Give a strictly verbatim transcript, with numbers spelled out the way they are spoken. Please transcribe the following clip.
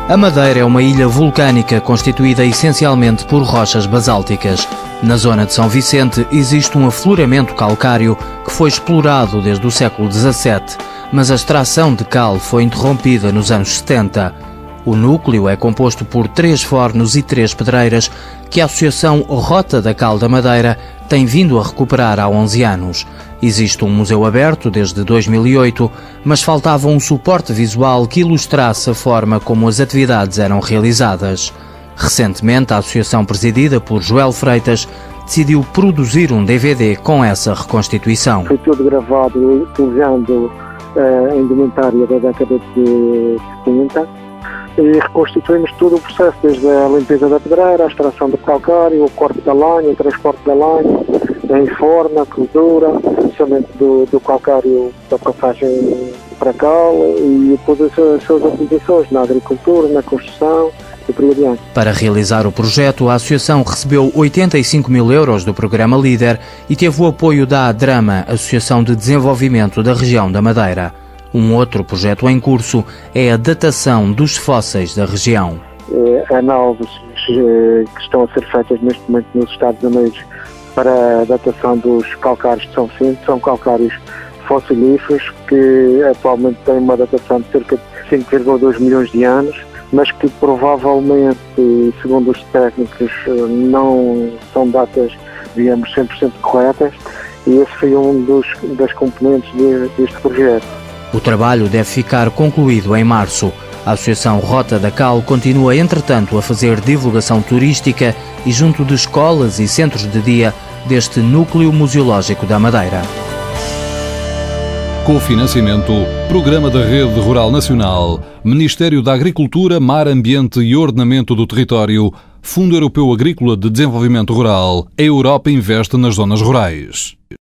A Madeira é uma ilha vulcânica constituída essencialmente por rochas basálticas. Na zona de São Vicente existe um afloramento calcário que foi explorado desde o século dezassete, mas a extração de cal foi interrompida nos anos setenta. O núcleo é composto por três fornos e três pedreiras que a Associação Rota da Cal da Madeira tem vindo a recuperar há onze anos. Existe um museu aberto desde dois mil e oito, mas faltava um suporte visual que ilustrasse a forma como as atividades eram realizadas. Recentemente, a associação presidida por Joel Freitas decidiu produzir um D V D com essa reconstituição. Foi tudo gravado utilizando a indumentária da década de setenta. E reconstituímos todo o processo, desde a limpeza da pedreira, a extração do calcário, o corte da lenha, o transporte da lenha, a enforna, a cozura, o processamento do, do calcário da passagem para cal e depois as suas utilizações na agricultura, na construção e por aí adiante. Para realizar o projeto, a associação recebeu oitenta e cinco mil euros do programa LEADER e teve o apoio da ADRAMA, Associação de Desenvolvimento da Região da Madeira. Um outro projeto em curso é a datação dos fósseis da região. Análises que estão a ser feitas neste momento nos Estados Unidos para a datação dos calcários de São Vicente. São calcários fossilíferos que atualmente têm uma datação de cerca de cinco vírgula dois milhões de anos, mas que provavelmente, segundo os técnicos, não são datas, digamos, cem por cento corretas, e esse foi um dos, das componentes de, deste projeto. O trabalho deve ficar concluído em março. A Associação Rota da Cal continua, entretanto, a fazer divulgação turística e junto de escolas e centros de dia deste núcleo museológico da Madeira. Cofinanciamento, Programa da Rede Rural Nacional, Ministério da Agricultura, Mar Ambiente e Ordenamento do Território, Fundo Europeu Agrícola de Desenvolvimento Rural. A Europa investe nas zonas rurais.